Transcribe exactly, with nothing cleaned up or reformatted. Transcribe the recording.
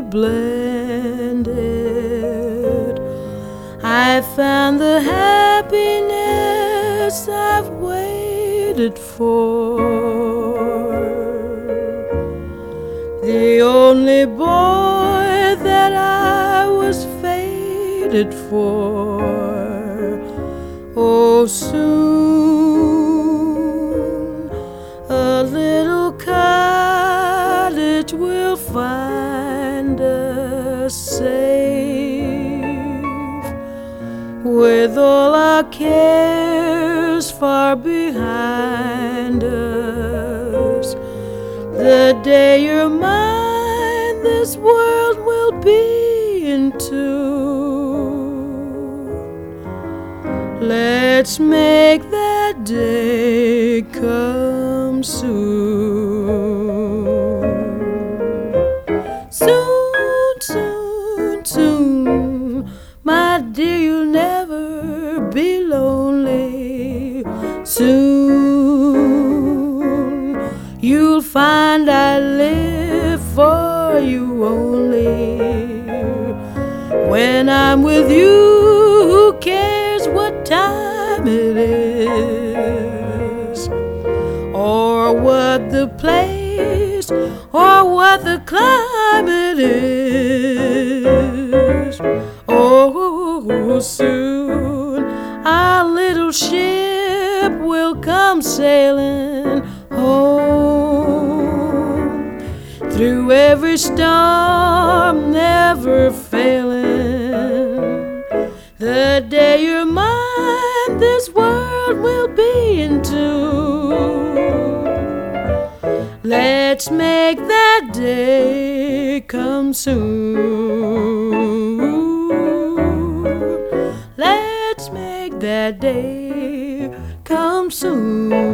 blended, I found the happiness I've waited for. The only boy that I was fated for. Oh, soon a little cottage will find us safe, with all our cares far behind us. The day you're mine, this world will be in tune. Let's make that day come soon. Soon, soon, soon, my dear, you'll never be lonely. Soon you'll find I live for you only. When I'm with you, who cares what time it is, or what the place, or what the climate is? Oh, soon our little ship will come sailing home, through every storm, never failing. The day you're mine, this world will be in tune. Let's make that day come soon. Let's make that day come soon.